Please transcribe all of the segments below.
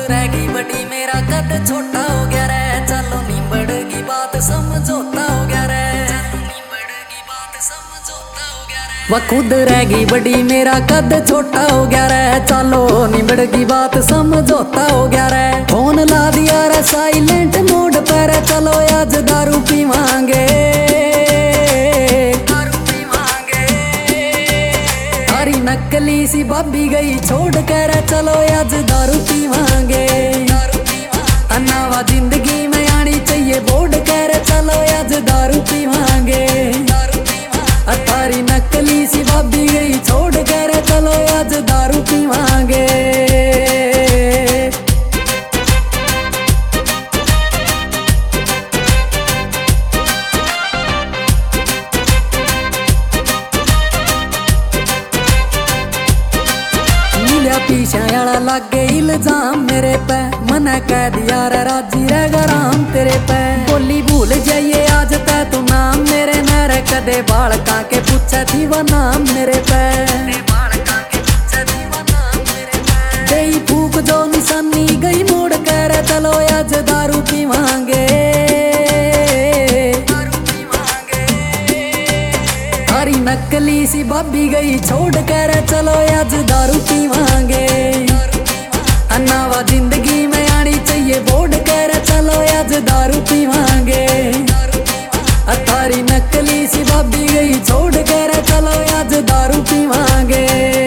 रहेगी बड़ी मेरा कद छोटा हो गया रे, चलो निबड़गी बात समझौता हो गया रे, वह खुद रहेगी बड़ी मेरा कद छोटा हो गया रे, चलो निबड़गी बात समझौता हो गया रे। फोन ला दिया रे साइलेंट मोड पर, चलो आज दारू पीवांगे, हरी नकली सी भाभी गई छोड़ कर, चलो आज दारू पीवांगे। अन्नावा जिंदगी में आनी चाहिए बोर्ड कर, चलो आज दारू पीवांगे। थारी नकली सी भाभी गई छोड़ कर, चलो आज दारू पीवांगे। पीछे आला लागे इल्जाम मेरे पे, मना कह दिया रे राजी रहेगा राम तेरे पे। बोली भूल जाइए आज तै तू नाम मेरे नरे, कदे बालका के पूछा थी वो नाम मेरे पे। गई फूक जो निशानी गई मोड़ कर, चलो आज दारू पीवांगे। हरी नकली सी भाभी गई छोड़ कर, चलो आज दारू पीवांगे। अन्नावा जिंदगी में आनी चाहिए बोर्ड कर, चलो आज दारू पीवांगे। थारी नकली सी भाभी गई छोड़ कर, चलो आज दारू पीवांगे।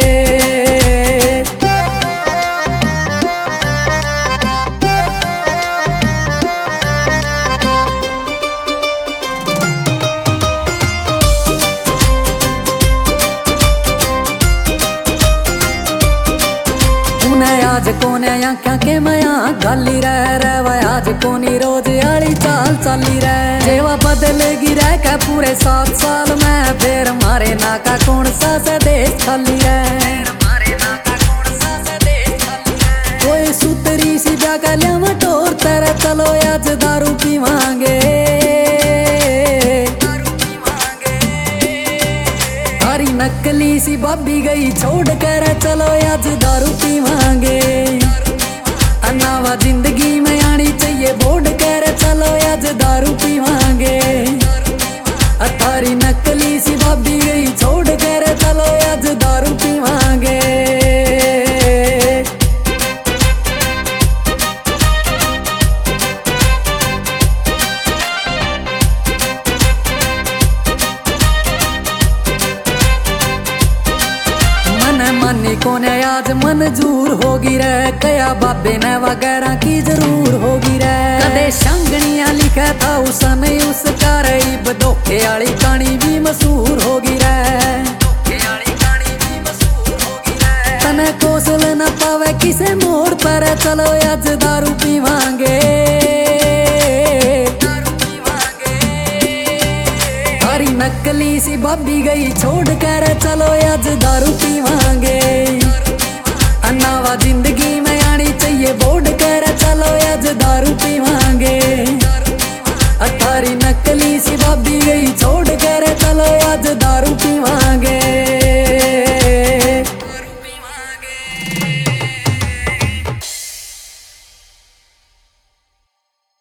आज कोने आख्या के मैं गाली रह आज कोनी रोज आली चाल चाली रह, जेवा बदलेगी रह के पूरे 7 साल में, फिर मारे ना का कौन सा से देश खाली है। कोई सुतरी सी जाकर लिया मटोर तेरे, चलो आज दारू पीवांगे। हरी नकली सी भाभी गई छोड़ कर, चलो आज दारू पीवांगे। अन्नावा जिंदगी में आनी चाहिए बोर्ड कर, चलो आज दारू पीवांगे। थारी नकली सी भाभी गई छोड़ कर, चलो आज दारू पीवांगे। मनी कोने आज मंजूर होगी रे, कया बाबे ने वगैरह की जरूर होगी रे। कदे शंगनिया लिखा था उसने उसका रईब, धोखे वाली कहानी भी मशहूर होगी रे। तने कोसल न पावे किसे मोड़ पर, चलो आज दारू पीवांगे। हरी नकली सी भाभी गई छोड़ कर, चलो आज दारू पीवांगे। अन्नावा जिंदगी में आनी चाहिए बोर्ड कर, चलो आज दारू पीवांगे। थारी नकली सी भाभी गई छोड़